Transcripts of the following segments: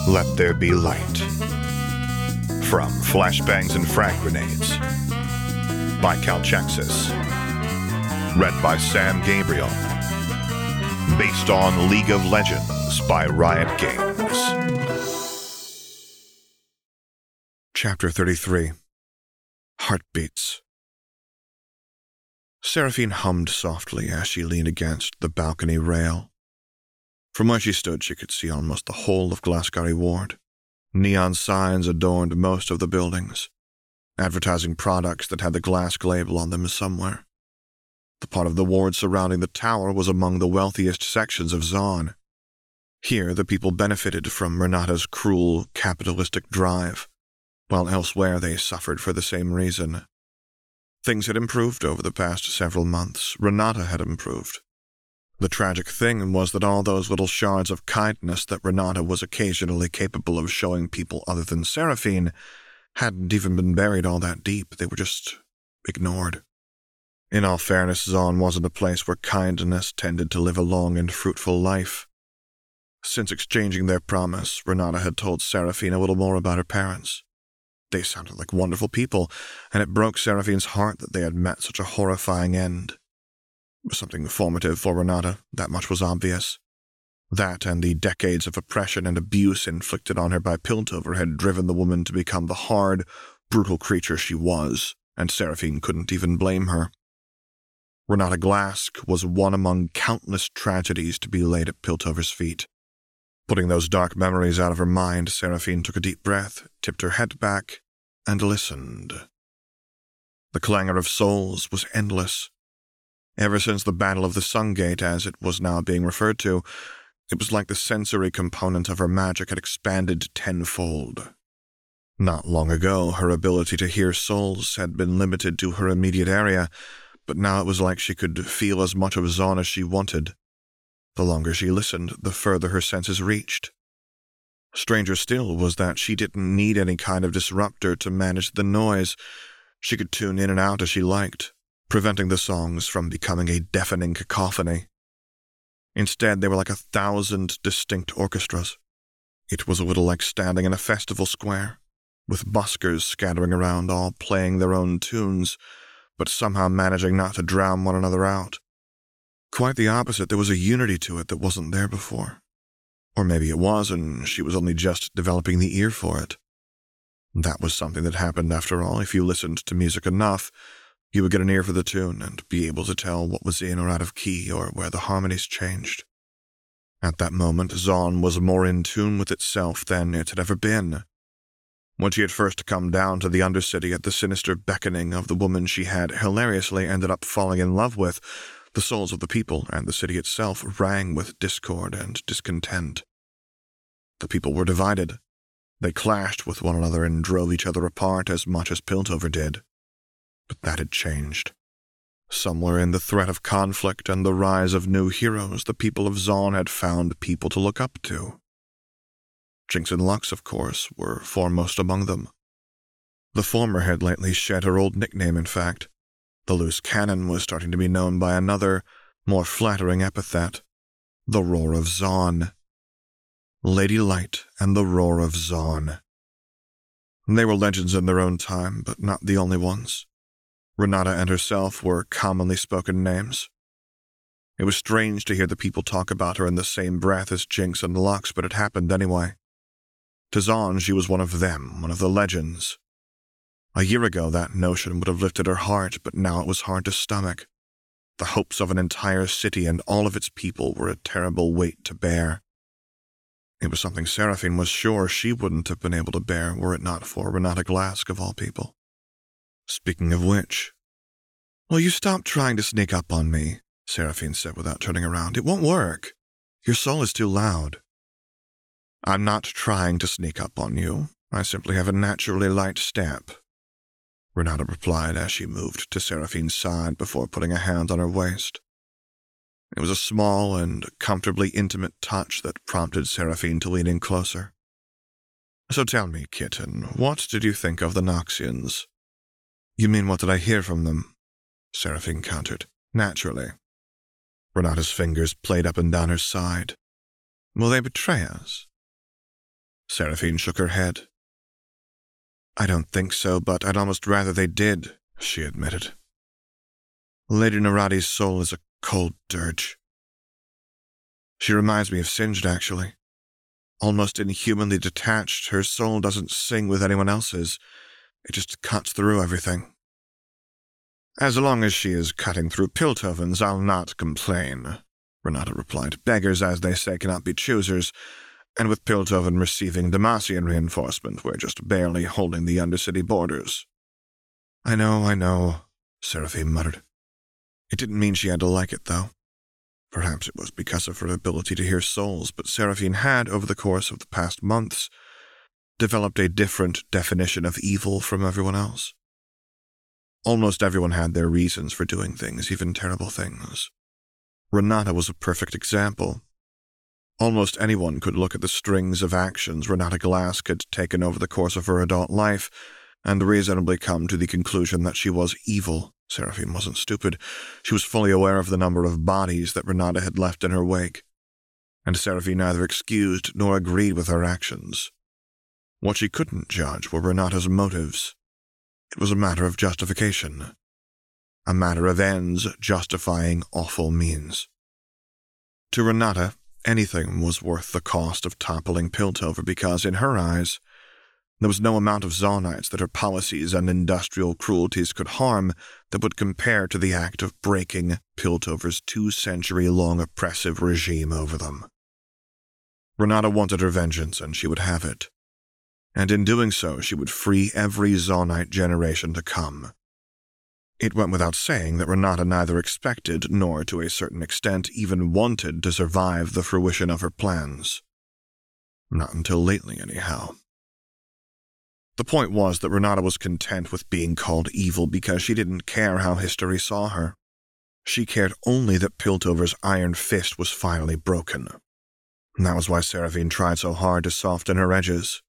Let There Be Light. From Flashbangs and Frag Grenades by Calchexis. Read by Sam Gabriel. Based on League of Legends by Riot Games. Chapter 33. Heartbeats. Seraphine hummed softly as she leaned against the balcony rail. From where she stood, she could see almost the whole of Glasgow Ward. Neon signs adorned most of the buildings, advertising products that had the Glask label on them somewhere. The part of the ward surrounding the tower was among the wealthiest sections of Zaun. Here, the people benefited from Renata's cruel, capitalistic drive, while elsewhere they suffered for the same reason. Things had improved over the past several months. Renata had improved. The tragic thing was that all those little shards of kindness that Renata was occasionally capable of showing people other than Seraphine hadn't even been buried all that deep. They were just ignored. In all fairness, Zaun wasn't a place where kindness tended to live a long and fruitful life. Since exchanging their promise, Renata had told Seraphine a little more about her parents. They sounded like wonderful people, and it broke Seraphine's heart that they had met such a horrifying end. It was something formative for Renata, that much was obvious. That and the decades of oppression and abuse inflicted on her by Piltover had driven the woman to become the hard, brutal creature she was, and Seraphine couldn't even blame her. Renata Glask was one among countless tragedies to be laid at Piltover's feet. Putting those dark memories out of her mind, Seraphine took a deep breath, tipped her head back, and listened. The clangor of souls was endless. Ever since the Battle of the Sungate, as it was now being referred to, it was like the sensory component of her magic had expanded tenfold. Not long ago, her ability to hear souls had been limited to her immediate area, but now it was like she could feel as much of Zaun as she wanted. The longer she listened, the further her senses reached. Stranger still was that she didn't need any kind of disruptor to manage the noise. She could tune in and out as she liked, preventing the songs from becoming a deafening cacophony. Instead, they were like 1,000 distinct orchestras. It was a little like standing in a festival square, with buskers scattering around, all playing their own tunes, but somehow managing not to drown one another out. Quite the opposite, there was a unity to it that wasn't there before. Or maybe it was, and she was only just developing the ear for it. That was something that happened after all. If you listened to music enough, you would get an ear for the tune and be able to tell what was in or out of key or where the harmonies changed. At that moment, Zaun was more in tune with itself than it had ever been. When she had first come down to the Undercity at the sinister beckoning of the woman she had hilariously ended up falling in love with, the souls of the people and the city itself rang with discord and discontent. The people were divided. They clashed with one another and drove each other apart as much as Piltover did. But that had changed. Somewhere in the threat of conflict and the rise of new heroes, the people of Zaun had found people to look up to. Jinx and Lux, of course, were foremost among them. The former had lately shed her old nickname, in fact. The loose cannon was starting to be known by another, more flattering epithet, the Roar of Zaun. Lady Light and the Roar of Zaun. They were legends in their own time, but not the only ones. Renata and herself were commonly spoken names. It was strange to hear the people talk about her in the same breath as Jinx and Lux, but it happened anyway. To Zaun, she was one of them, one of the legends. A year ago, that notion would have lifted her heart, but now it was hard to stomach. The hopes of an entire city and all of its people were a terrible weight to bear. It was something Seraphine was sure she wouldn't have been able to bear were it not for Renata Glask, of all people. Speaking of which, "Will you stop trying to sneak up on me?" Seraphine said without turning around. "It won't work. Your soul is too loud." "I'm not trying to sneak up on you. I simply have a naturally light step," Renata replied as she moved to Seraphine's side before putting a hand on her waist. It was a small and comfortably intimate touch that prompted Seraphine to lean in closer. "So tell me, kitten, what did you think of the Noxians?" "You mean what did I hear from them?" Seraphine countered. "Naturally." Renata's fingers played up and down her side. "Will they betray us?" Seraphine shook her head. I don't think so, but I'd almost rather they did, she admitted. Lady Naradi's soul is a cold dirge. She reminds me of Singed, actually. Almost inhumanly detached, her soul doesn't sing with anyone else's. It just cuts through everything. As long as she is cutting through Piltover's, I'll not complain, Renata replied. Beggars, as they say, cannot be choosers, and with Piltover receiving Demacian reinforcement, we're just barely holding the Undercity borders. I know, Seraphine muttered. It didn't mean she had to like it, though. Perhaps it was because of her ability to hear souls, but Seraphine had, over the course of the past months, developed a different definition of evil from everyone else. Almost everyone had their reasons for doing things, even terrible things. Renata was a perfect example. Almost anyone could look at the strings of actions Renata Glask had taken over the course of her adult life and reasonably come to the conclusion that she was evil. Seraphine wasn't stupid. She was fully aware of the number of bodies that Renata had left in her wake, and Seraphine neither excused nor agreed with her actions. What she couldn't judge were Renata's motives. It was a matter of justification. A matter of ends justifying awful means. To Renata, anything was worth the cost of toppling Piltover because, in her eyes, there was no amount of Zonites that her policies and industrial cruelties could harm that would compare to the act of breaking Piltover's 2-century-long oppressive regime over them. Renata wanted her vengeance, and she would have it. And in doing so, she would free every Zonite generation to come. It went without saying that Renata neither expected, nor to a certain extent even wanted to survive the fruition of her plans. Not until lately, anyhow. The point was that Renata was content with being called evil because she didn't care how history saw her. She cared only that Piltover's iron fist was finally broken. And that was why Seraphine tried so hard to soften her edges.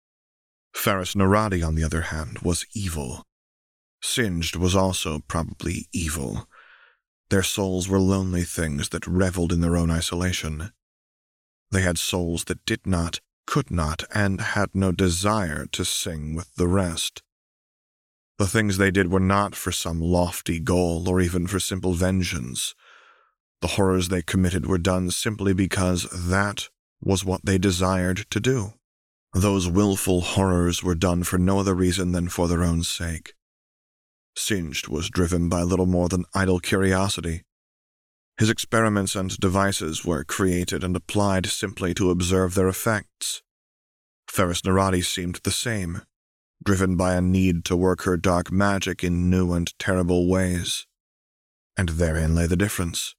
Ferrus Naradi, on the other hand, was evil. Singed was also probably evil. Their souls were lonely things that reveled in their own isolation. They had souls that did not, could not, and had no desire to sing with the rest. The things they did were not for some lofty goal or even for simple vengeance. The horrors they committed were done simply because that was what they desired to do. Those willful horrors were done for no other reason than for their own sake. Singed was driven by little more than idle curiosity. His experiments and devices were created and applied simply to observe their effects. Ferrus Naradi seemed the same, driven by a need to work her dark magic in new and terrible ways. And therein lay the difference.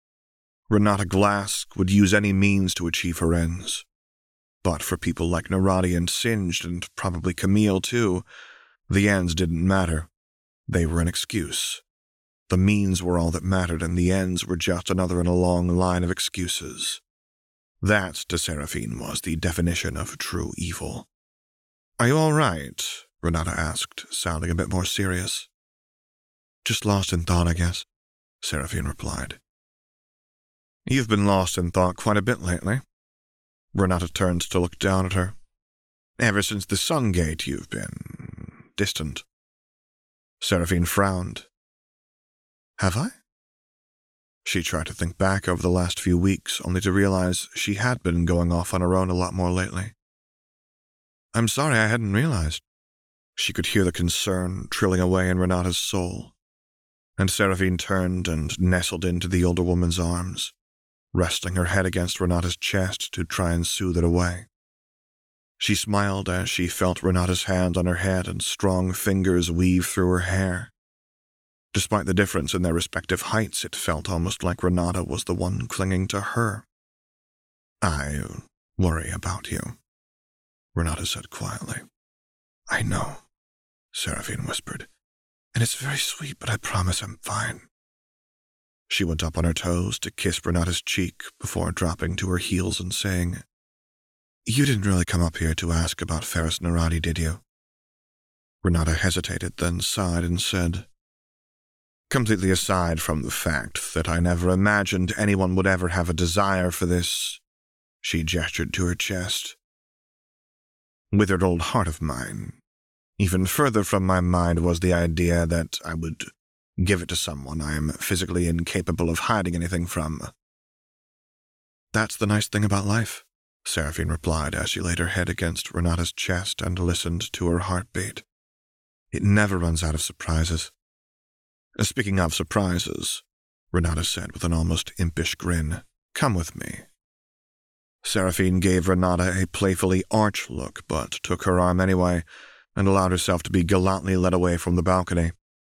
Renata Glask would use any means to achieve her ends. But for people like Naradi and Singed, and probably Camille too, the ends didn't matter. They were an excuse. The means were all that mattered, and the ends were just another in a long line of excuses. That, to Seraphine, was the definition of true evil. "Are you all right?" Renata asked, sounding a bit more serious. "Just lost in thought, I guess," Seraphine replied. "You've been lost in thought quite a bit lately." Renata turned to look down at her. "Ever since the Sun Gate, you've been distant." Seraphine frowned. "Have I?" She tried to think back over the last few weeks, only to realize she had been going off on her own a lot more lately. "I'm sorry, I hadn't realized." She could hear the concern trilling away in Renata's soul, and Seraphine turned and nestled into the older woman's arms, resting her head against Renata's chest to try and soothe it away. She smiled as she felt Renata's hand on her head and strong fingers weave through her hair. Despite the difference in their respective heights, it felt almost like Renata was the one clinging to her. "I worry about you," Renata said quietly. "I know," Seraphine whispered, "and it's very sweet, but I promise I'm fine." She went up on her toes to kiss Renata's cheek before dropping to her heels and saying, "You didn't really come up here to ask about Ferrus Naradi, did you?" Renata hesitated, then sighed and said, "Completely aside from the fact that I never imagined anyone would ever have a desire for this," she gestured to her chest. withered old heart of mine. Even further from my mind was the idea that I would give it to someone I am physically incapable of hiding anything from. That's the nice thing about life, Seraphine replied as she laid her head against Renata's chest and listened to her heartbeat. It never runs out of surprises. Speaking of surprises, Renata said with an almost impish grin, come with me. Seraphine gave Renata a playfully arch look, but took her arm anyway, and allowed herself to be gallantly led away from the balcony.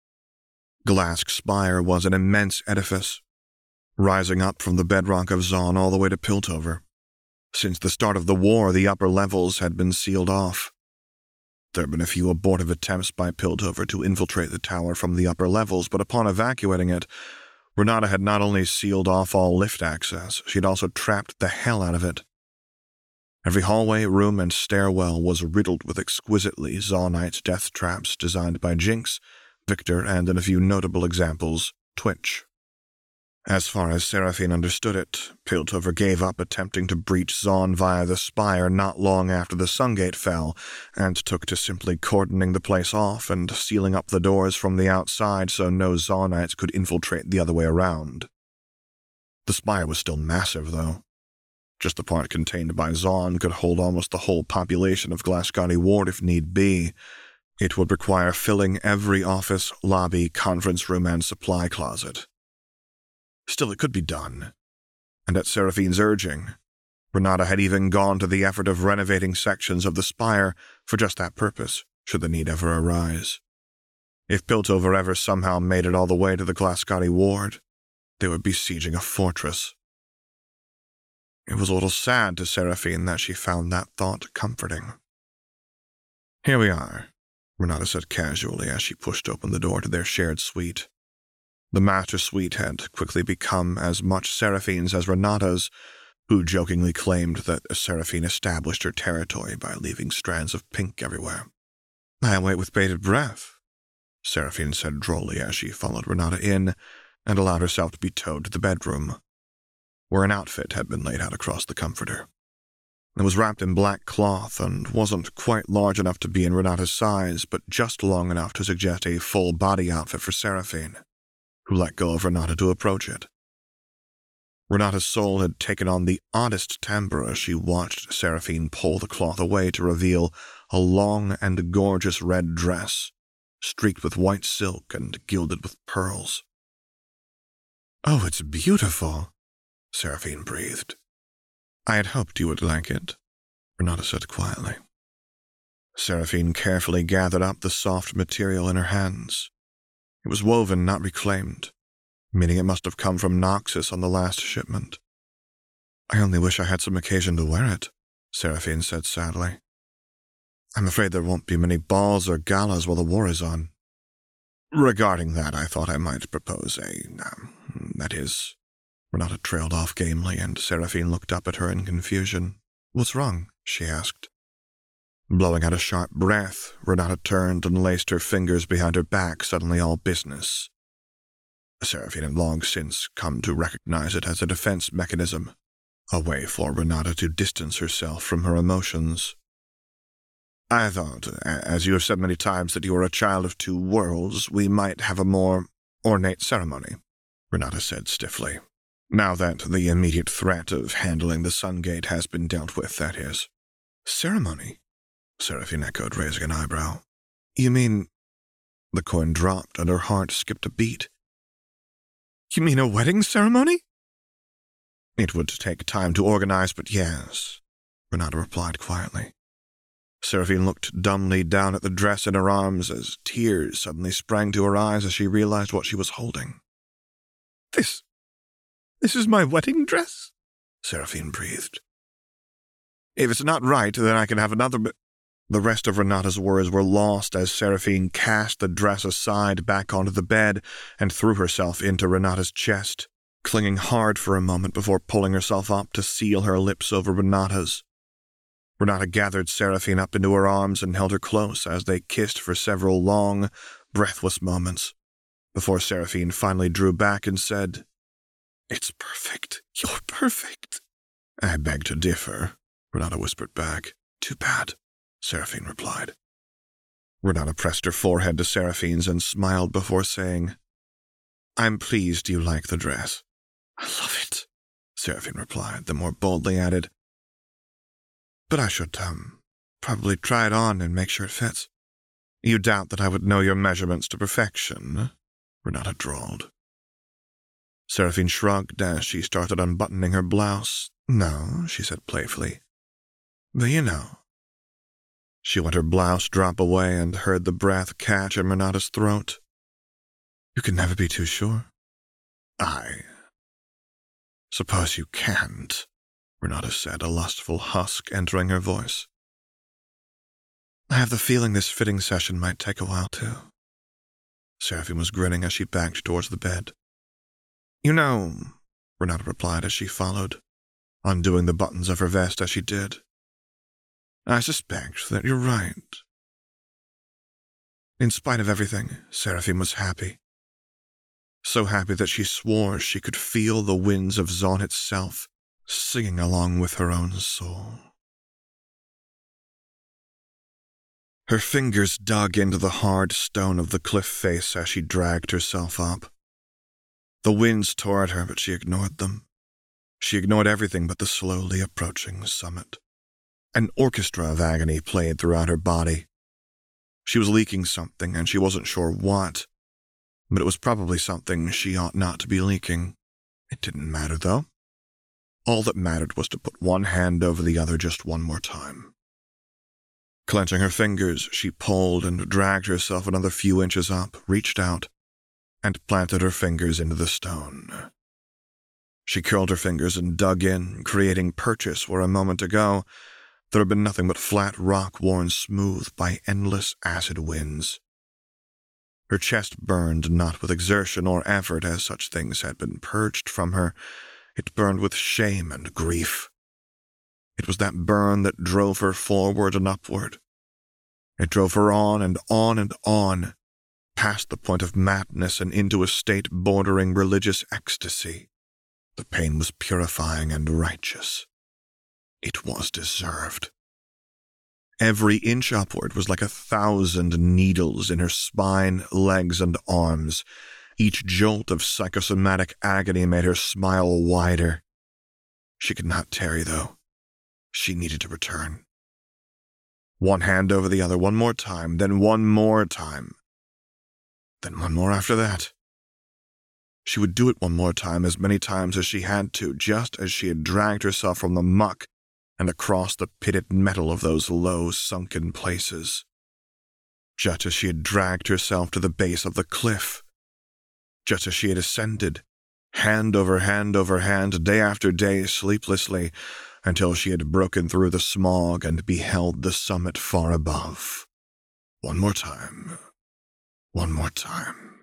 Glask Spire was an immense edifice, rising up from the bedrock of Zaun all the way to Piltover. Since the start of the war, the upper levels had been sealed off. There had been a few abortive attempts by Piltover to infiltrate the tower from the upper levels, but upon evacuating it, Renata had not only sealed off all lift access, she had also trapped the hell out of it. Every hallway, room, and stairwell was riddled with exquisitely Zaunite death traps designed by Jinx, Victor, and in a few notable examples, Twitch. As far as Seraphine understood it, Piltover gave up attempting to breach Zaun via the spire not long after the Sungate fell, and took to simply cordoning the place off and sealing up the doors from the outside so no Zaunites could infiltrate the other way around. The spire was still massive, though. Just the part contained by Zaun could hold almost the whole population of Glasgari Ward if need be. It would require filling every office, lobby, conference room, and supply closet. Still, it could be done. And at Seraphine's urging, Renata had even gone to the effort of renovating sections of the spire for just that purpose, should the need ever arise. If Piltover ever somehow made it all the way to the Glasgari Ward, they would be sieging a fortress. It was a little sad to Seraphine that she found that thought comforting. Here we are, Renata said casually as she pushed open the door to their shared suite. The master suite had quickly become as much Seraphine's as Renata's, who jokingly claimed that Seraphine established her territory by leaving strands of pink everywhere. I wait with bated breath, Seraphine said drolly as she followed Renata in and allowed herself to be towed to the bedroom, where an outfit had been laid out across the comforter. It was wrapped in black cloth and wasn't quite large enough to be in Renata's size, but just long enough to suggest a full-body outfit for Seraphine, who let go of Renata to approach it. Renata's soul had taken on the oddest timbre as she watched Seraphine pull the cloth away to reveal a long and gorgeous red dress, streaked with white silk and gilded with pearls. "Oh, it's beautiful," Seraphine breathed. "I had hoped you would like it," Renata said quietly. Seraphine carefully gathered up the soft material in her hands. It was woven, not reclaimed, meaning it must have come from Noxus on the last shipment. "I only wish I had some occasion to wear it," Seraphine said sadly. "I'm afraid there won't be many balls or galas while the war is on." "Regarding that, I thought I might propose that is..." Renata trailed off gamely, and Seraphine looked up at her in confusion. "What's wrong?" she asked. Blowing out a sharp breath, Renata turned and laced her fingers behind her back, suddenly all business. Seraphine had long since come to recognize it as a defense mechanism, a way for Renata to distance herself from her emotions. "I thought, as you have said many times that you are a child of two worlds, we might have a more ornate ceremony," Renata said stiffly. "Now that the immediate threat of handling the Sungate has been dealt with, that is." "Ceremony?" Seraphine echoed, raising an eyebrow. "You mean—" The coin dropped, and her heart skipped a beat. "You mean a wedding ceremony?" "It would take time to organize, but yes," Renata replied quietly. Seraphine looked dumbly down at the dress in her arms as tears suddenly sprang to her eyes as she realized what she was holding. This is my wedding dress?" Seraphine breathed. "If it's not right, then I can have another The rest of Renata's words were lost as Seraphine cast the dress aside back onto the bed and threw herself into Renata's chest, clinging hard for a moment before pulling herself up to seal her lips over Renata's. Renata gathered Seraphine up into her arms and held her close as they kissed for several long, breathless moments, before Seraphine finally drew back and said, "It's perfect. You're perfect." "I beg to differ," Renata whispered back. "Too bad," Seraphine replied. Renata pressed her forehead to Seraphine's and smiled before saying, I'm pleased you like the dress. I love it, Seraphine replied, then more boldly added, but I should, probably try it on and make sure it fits. You doubt that I would know your measurements to perfection, Renata drawled. Seraphine shrugged as she started unbuttoning her blouse. No, she said playfully. But you know. She let her blouse drop away and heard the breath catch in Renata's throat. You can never be too sure. I suppose you can't, Renata said, a lustful husk entering her voice. I have the feeling this fitting session might take a while, too. Seraphine was grinning as she backed towards the bed. You know, Renata replied as she followed, undoing the buttons of her vest as she did. I suspect that you're right. In spite of everything, Seraphine was happy. So happy that she swore she could feel the winds of Zaun itself singing along with her own soul. Her fingers dug into the hard stone of the cliff face as she dragged herself up. The winds tore at her, but she ignored them. She ignored everything but the slowly approaching summit. An orchestra of agony played throughout her body. She was leaking something, and she wasn't sure what, but it was probably something she ought not to be leaking. It didn't matter, though. All that mattered was to put one hand over the other just one more time. Clenching her fingers, she pulled and dragged herself another few inches up, reached out, and planted her fingers into the stone. She curled her fingers and dug in, creating purchase where a moment ago there had been nothing but flat rock worn smooth by endless acid winds. Her chest burned not with exertion or effort as such things had been purged from her. It burned with shame and grief. It was that burn that drove her forward and upward. It drove her on and on and on, past the point of madness and into a state bordering religious ecstasy. The pain was purifying and righteous. It was deserved. Every inch upward was like 1,000 needles in her spine, legs, and arms. Each jolt of psychosomatic agony made her smile wider. She could not tarry, though. She needed to return. One hand over the other, one more time, then one more time. Then one more after that. She would do it one more time, as many times as she had to, just as she had dragged herself from the muck and across the pitted metal of those low, sunken places. Just as she had dragged herself to the base of the cliff. Just as she had ascended, hand over hand over hand, day after day, sleeplessly, until she had broken through the smog and beheld the summit far above. One more time. One more time.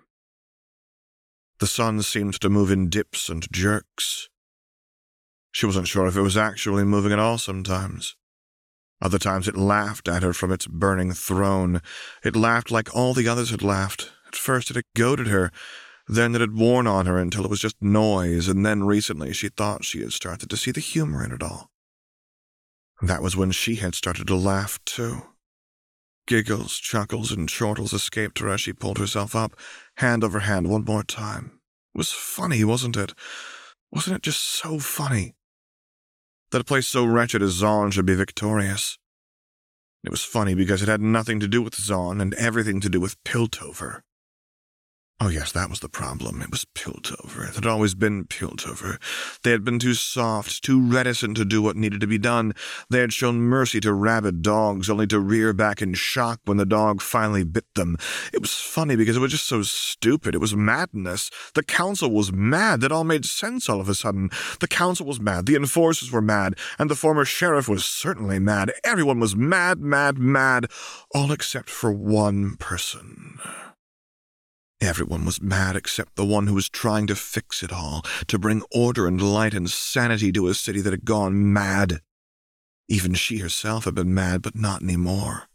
The sun seemed to move in dips and jerks. She wasn't sure if it was actually moving at all sometimes. Other times it laughed at her from its burning throne. It laughed like all the others had laughed. At first it had goaded her, then it had worn on her until it was just noise, and then recently she thought she had started to see the humor in it all. That was when she had started to laugh, too. Giggles, chuckles, and chortles escaped her as she pulled herself up, hand over hand, one more time. It was funny, wasn't it? Wasn't it just so funny? That a place so wretched as Zaun should be victorious. It was funny because it had nothing to do with Zaun and everything to do with Piltover. Oh yes, that was the problem. It was Piltover. It had always been Piltover. They had been too soft, too reticent to do what needed to be done. They had shown mercy to rabid dogs, only to rear back in shock when the dog finally bit them. It was funny because it was just so stupid. It was madness. The council was mad. That all made sense all of a sudden. The council was mad. The enforcers were mad. And the former sheriff was certainly mad. Everyone was mad, mad, mad. All except for one person. Everyone was mad except the one who was trying to fix it all, to bring order and light and sanity to a city that had gone mad. Even she herself had been mad, but not anymore.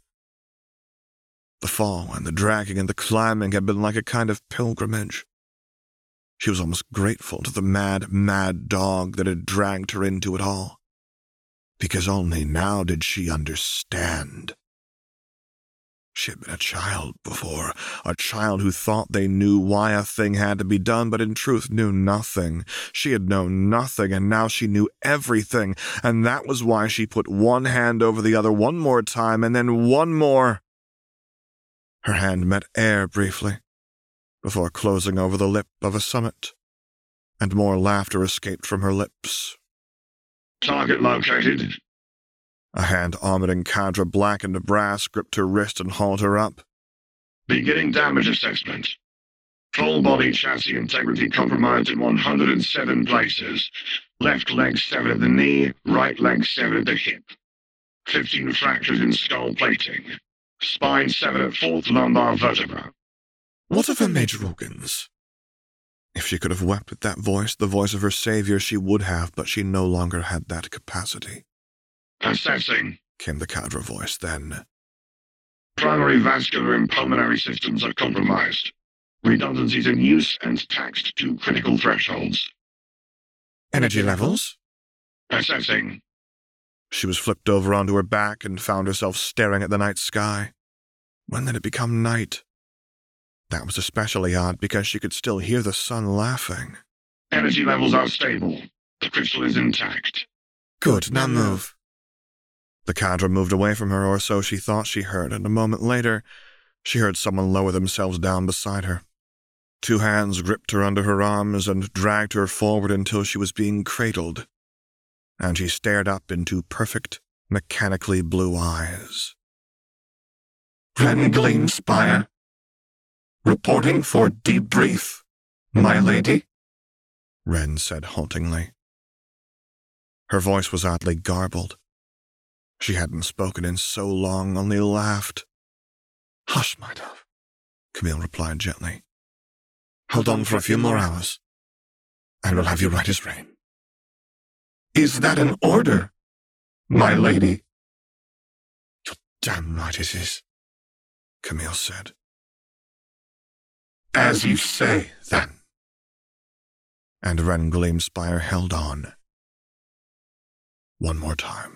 The fall and the dragging and the climbing had been like a kind of pilgrimage. She was almost grateful to the mad, mad dog that had dragged her into it all, because only now did she understand. She had been a child before, a child who thought they knew why a thing had to be done, but in truth knew nothing. She had known nothing, and now she knew everything, and that was why she put one hand over the other one more time, and then one more. Her hand met air briefly, before closing over the lip of a summit, and more laughter escaped from her lips. Target located. A hand armored in cadre black and brass gripped her wrist and hauled her up. Beginning damage assessment. Full body chassis integrity compromised in 107 places. Left leg severed at the knee, right leg severed at the hip. 15 fractures in skull plating. Spine severed at fourth lumbar vertebra. What of her major organs? If she could have wept at that voice, the voice of her savior, she would have, but she no longer had that capacity. Assessing, came the cadre voice then. Primary vascular and pulmonary systems are compromised. Redundancies in use and taxed to critical thresholds. Energy levels? Assessing. She was flipped over onto her back and found herself staring at the night sky. When did it become night? That was especially odd because she could still hear the sun laughing. Energy levels are stable. The crystal is intact. Good, now move. The cadre moved away from her, or so she thought she heard, and a moment later, she heard someone lower themselves down beside her. 2 hands gripped her under her arms and dragged her forward until she was being cradled, and she stared up into perfect, mechanically blue eyes. Ren Gleamspire. Reporting for debrief, my lady, Ren said haltingly. Her voice was oddly garbled. She hadn't spoken in so long, only laughed. Hush, my dove, Camille replied gently. Hold on for a few more hours, and we'll have you right as rain. Is that an order, my lady? You're damn right it is, Camille said. As you say, then. And Ren Gleamspire held on. One more time.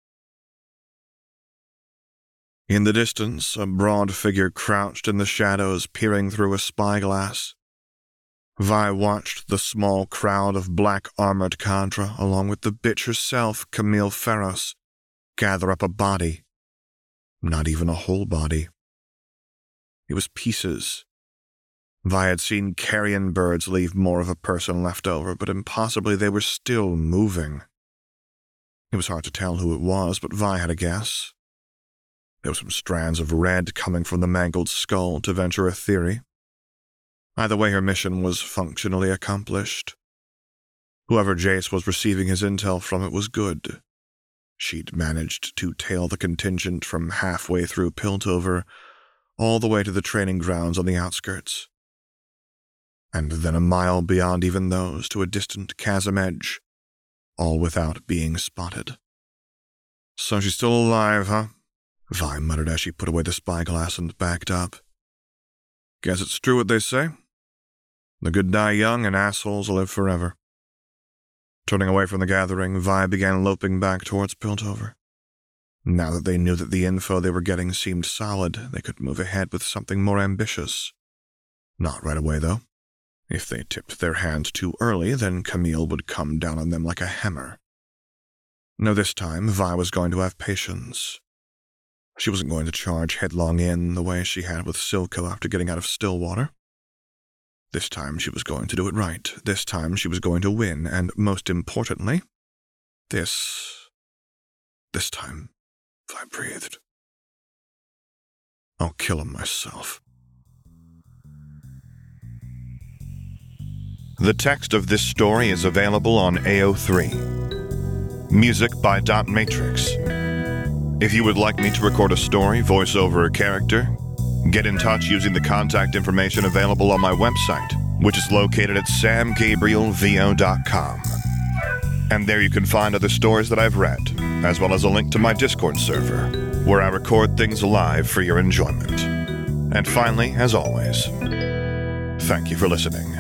In the distance, a broad figure crouched in the shadows, peering through a spyglass. Vi watched the small crowd of black-armored cadre, along with the bitch herself, Camille Ferros, gather up a body. Not even a whole body. It was pieces. Vi had seen carrion birds leave more of a person left over, but impossibly they were still moving. It was hard to tell who it was, but Vi had a guess. There were some strands of red coming from the mangled skull, to venture a theory. Either way, her mission was functionally accomplished. Whoever Jace was receiving his intel from, it was good. She'd managed to tail the contingent from halfway through Piltover all the way to the training grounds on the outskirts, and then a mile beyond even those to a distant chasm edge, all without being spotted. So she's still alive, huh? Vi muttered as she put away the spyglass and backed up. Guess it's true what they say. The good die young and assholes live forever. Turning away from the gathering, Vi began loping back towards Piltover. Now that they knew that the info they were getting seemed solid, they could move ahead with something more ambitious. Not right away, though. If they tipped their hand too early, then Camille would come down on them like a hammer. No, this time, Vi was going to have patience. She wasn't going to charge headlong in the way she had with Silco after getting out of Stillwater. This time she was going to do it right. This time she was going to win, and most importantly, this time, Vi breathed. I'll kill him myself. The text of this story is available on AO3. Music by Dot Matrix. If you would like me to record a story, voiceover, or character, get in touch using the contact information available on my website, which is located at samgabrielvo.com. And there you can find other stories that I've read, as well as a link to my Discord server, where I record things live for your enjoyment. And finally, as always, thank you for listening.